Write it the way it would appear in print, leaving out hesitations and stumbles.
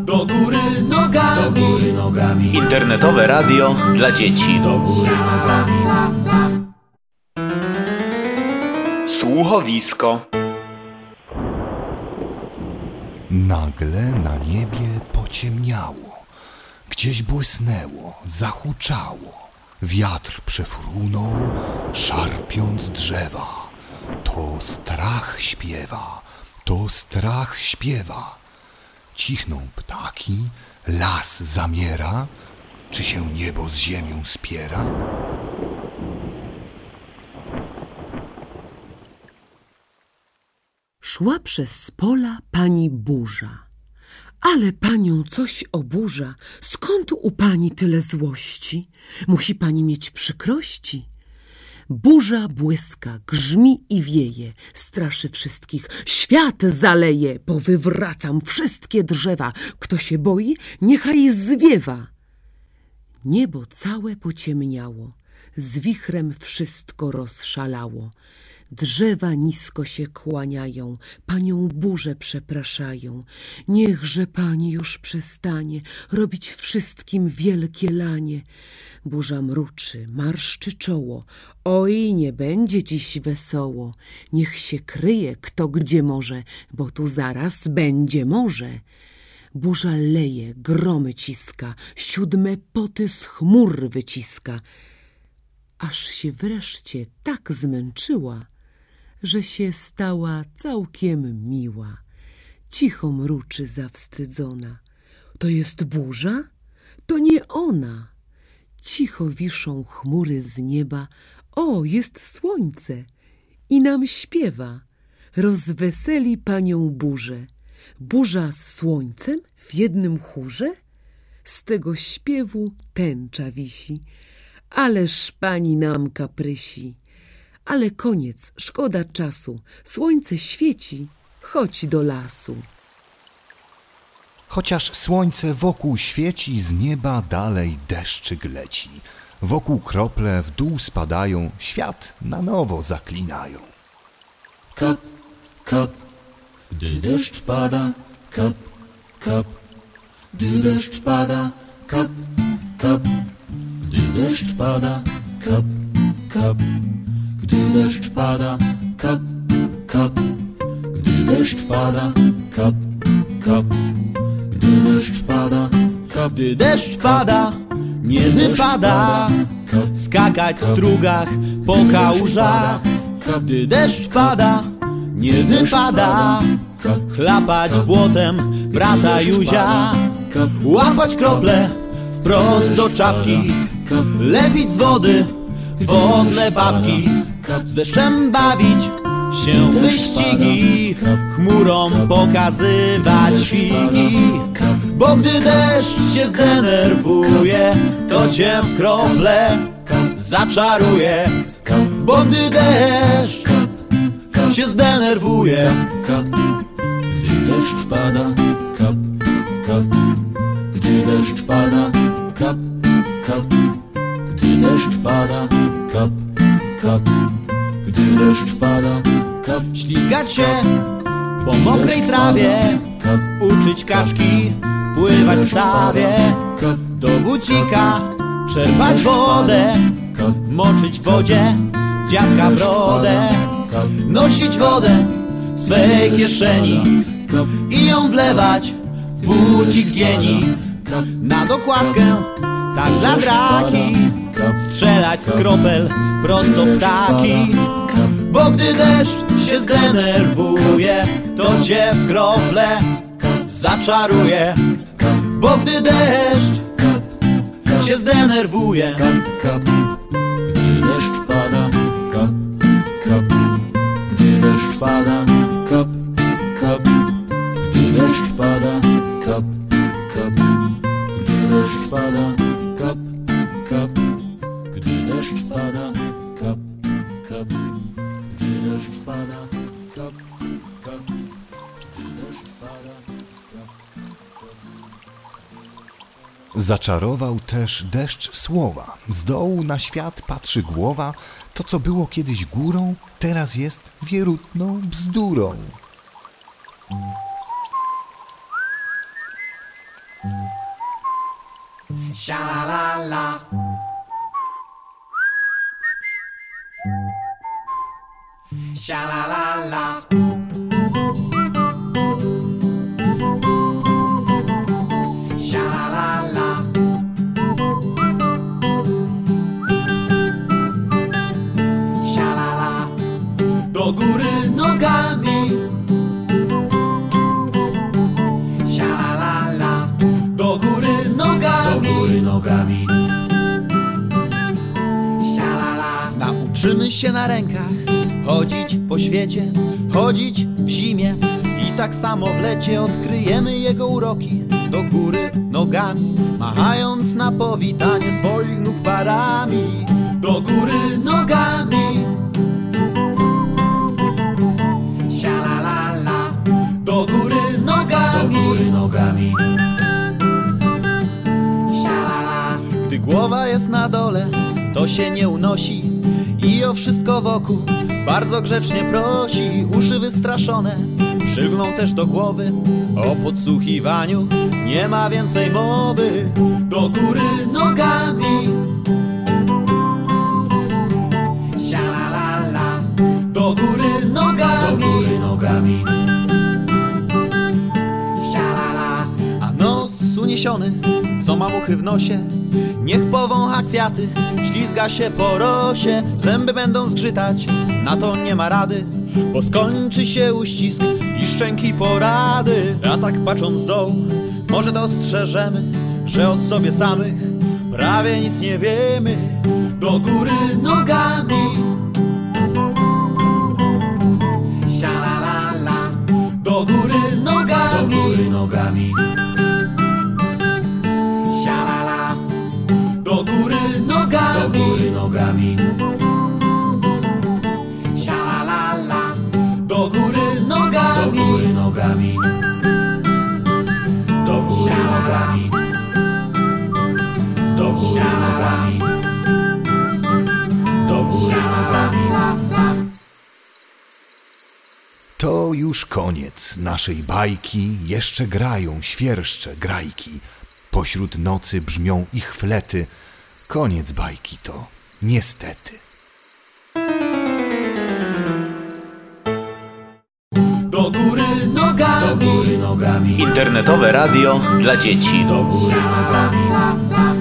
do góry nogami, do góry nogami. Internetowe radio dla dzieci. Do góry nogami. Słuchowisko. Nagle na niebie pociemniało, gdzieś błysnęło, zahuczało. Wiatr przefrunął, szarpiąc drzewa. To strach śpiewa, to strach śpiewa. Cichną ptaki, las zamiera. Czy się niebo z ziemią spiera? Szła przez pola pani burza. Ale panią coś oburza. Skąd u pani tyle złości? Musi pani mieć przykrości. Burza błyska, grzmi i wieje, straszy wszystkich, świat zaleje. Powywracam wszystkie drzewa. Kto się boi, niechaj zwiewa. Niebo całe pociemniało, z wichrem wszystko rozszalało. Drzewa nisko się kłaniają, panią burzę przepraszają. Niechże pani już przestanie robić wszystkim wielkie lanie. Burza mruczy, marszczy czoło. Oj, nie będzie dziś wesoło. Niech się kryje kto gdzie może, bo tu zaraz będzie morze. Burza leje, gromy ciska, 7 poty z chmur wyciska. Aż się wreszcie tak zmęczyła, że się stała całkiem miła. Cicho mruczy zawstydzona. To jest burza? To nie ona. Cicho wiszą chmury z nieba. O, jest słońce i nam śpiewa. Rozweseli panią burzę. Burza z słońcem w jednym chórze? Z tego śpiewu tęcza wisi. Ależ pani nam kaprysi. Ale koniec, szkoda czasu. Słońce świeci, chodź do lasu. Chociaż słońce wokół świeci, z nieba dalej deszczyk leci. Wokół krople w dół spadają, świat na nowo zaklinają. Kap, kap, gdy deszcz pada, kap, kap, gdy deszcz pada, kap, kap, gdy deszcz pada, kap, kap, gdy deszcz pada, kap, kap, gdy deszcz pada, kap, kap, gdy deszcz pada, kap, Gdy deszcz pada, nie wypada skakać w strugach po kałużach. Gdy deszcz pada, nie wypada chlapać błotem brata Józia. Łapać krople wprost do czapki, lepić z wody wodne babki. Z deszczem bawić się wyścigi, chmurom pokazywać figi. Bo gdy deszcz się zdenerwuje, to cię w krople zaczaruje. Bo gdy deszcz się zdenerwuje, gdy deszcz pada, kap, kap, gdy deszcz pada, kap, kap, gdy deszcz pada, kap, kap, gdy deszcz pada, kap, ślizgać się po mokrej trawie, uczyć kaczki pływać w stawie, do bucika czerpać wodę, moczyć w wodzie dziadka brodę, nosić wodę w swej kieszeni i ją wlewać w bucik gieni. Na dokładkę, tak dla draki, strzelać z kropel prosto ptaki. Bo gdy deszcz się zdenerwuje, to cię w krople zaczaruje. Bo gdy deszcz się zdenerwuje, gdy deszcz pada, kap, kap, gdy deszcz pada, kap, kap, gdy deszcz pada, kap, kap, gdy deszcz pada, kap, kap, gdy deszcz pada, kap, kap, gdy deszcz pada, kap, kap, gdy deszcz pada, kap, kap. Zaczarował też deszcz słowa. Z dołu na świat patrzy głowa. To, co było kiedyś górą, teraz jest wierutną bzdurą. Sha la la la. Sha la la la. Sha la la la. Sha la la. Do góry nogami. Sha la la la. Do góry nogami. Do góry nogami. Sha la la. Nauczymy się na rękach chodzić po świecie, chodzić w zimie i tak samo w lecie odkryjemy jego uroki. Do góry nogami, machając na powitanie swoich nóg parami. Do góry nogami. Sha la la la. Do góry nogami. Do góry nogami. Sha la la. Gdy głowa jest na dole, to się nie unosi i o wszystko wokół bardzo grzecznie prosi. Uszy wystraszone przylgną też do głowy, o podsłuchiwaniu nie ma więcej mowy. Do góry nogami. Sha la la la. Do góry nogami. Do góry nogami. Sha la la. A nos uniesiony, co ma muchy w nosie, niech powącha kwiaty, ślizga się po rosie. Zęby będą zgrzytać, na to nie ma rady, bo skończy się uścisk i szczęki porady. A tak patrząc z dołu, może dostrzeżemy, że o sobie samych prawie nic nie wiemy. Do góry nogami. Sha la la la. Do góry nogami. Do góry nogami. Sha la la. Do góry nogami. Do góry nogami. Sha la la la. Do góry nogami. Do góry nogami. Do góry nogami. Do góry nogami. Do góry nogami. To już koniec naszej bajki, jeszcze grają świerszcze grajki. Pośród nocy brzmią ich flety. Koniec bajki to, niestety. Do góry nogami. Do góry nogami. Internetowe radio dla dzieci. Do góry nogami.